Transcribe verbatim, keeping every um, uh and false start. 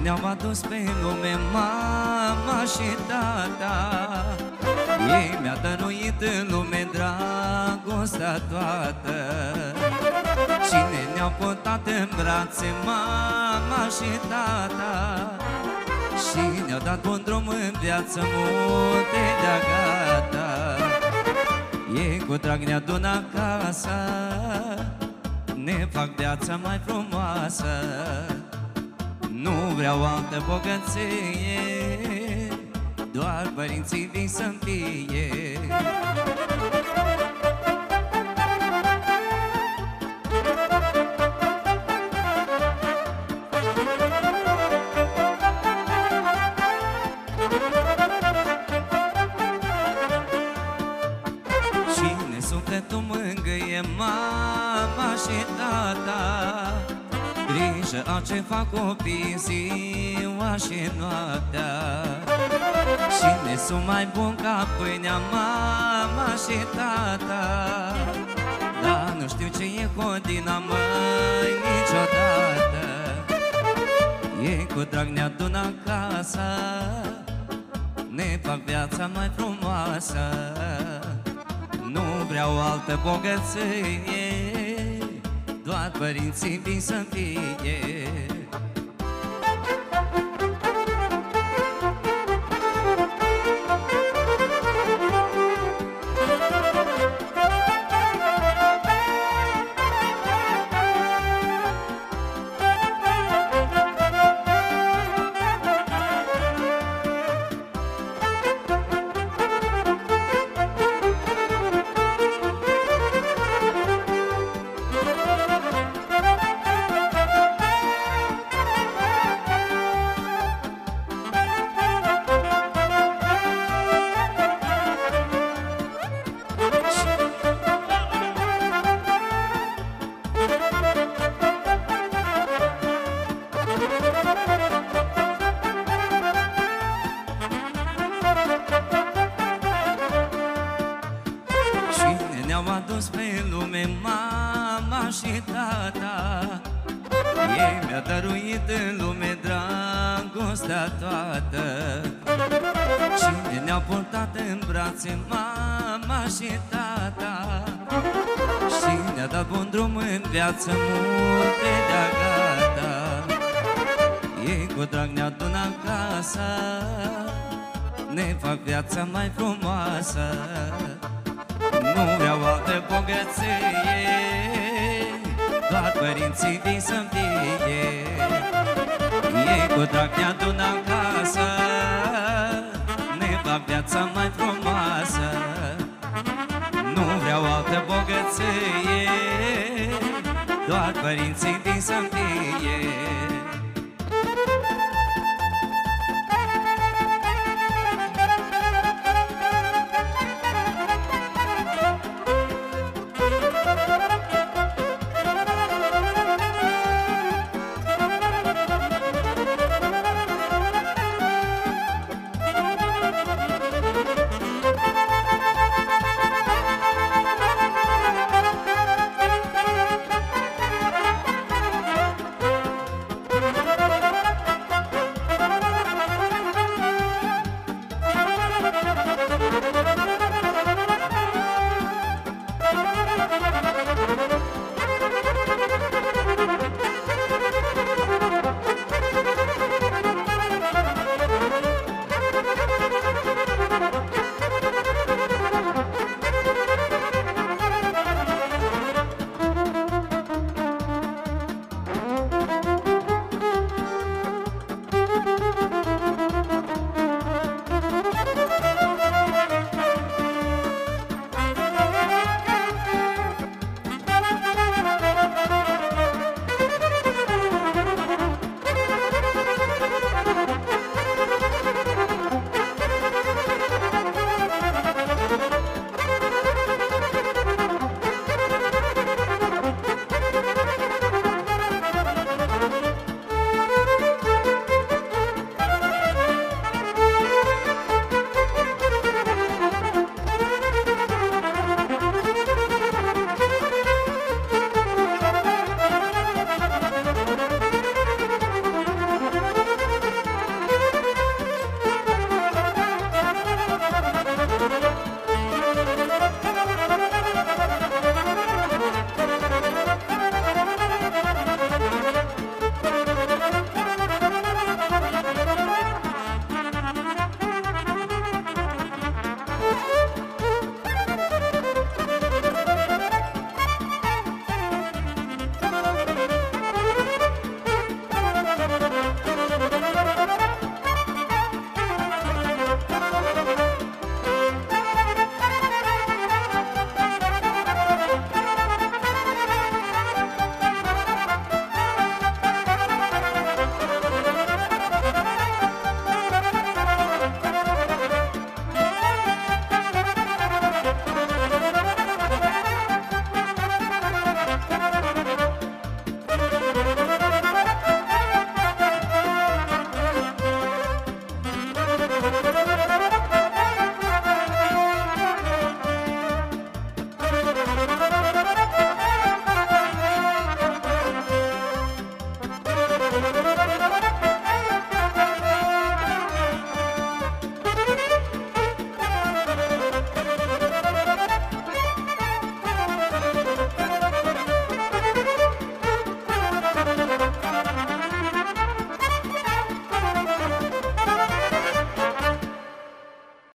ne-au adus pe lume mama și tata. Ei mi-a dăruit în lume dragostea toată. Cine ne-au purtat în brațe mama și tata și ne-au dat bun drum în viață multe de-a gata. Ei cu drag ne adună acasă, ne fac viața mai frumoasă. Nu vreau altă bogăție, doar părinții vin să-mi fie. Cine sufletul mângâie mama și tata, grijă a ce fac copiii ziua și noaptea. Cine sunt mai bun ca pâinea mama și tata, dar nu știu ce e hodina, măi, niciodată. Ei cu drag ne adună acasă, ne fac viața mai frumoasă. Nu vreau altă bogăție, doar părinții vin să-mi fie. Cine ne-au adus pe lume mama și tata, ei mi-a dăruit în lume dragostea toată. Cine ne-a purtat în brațe mama și tata și ne-a dat bun drum în viață multe de-a gata. Ei cu drag ne adună acasă, ne fac viața mai frumoasă. Nu vreau altă bogăție, doar părinții vin să-mi fie. Ei cu drag ne adună acasă, ne fac viața mai frumoasă. Nu vreau altă bogăție, doar părinții vin să-mi fie.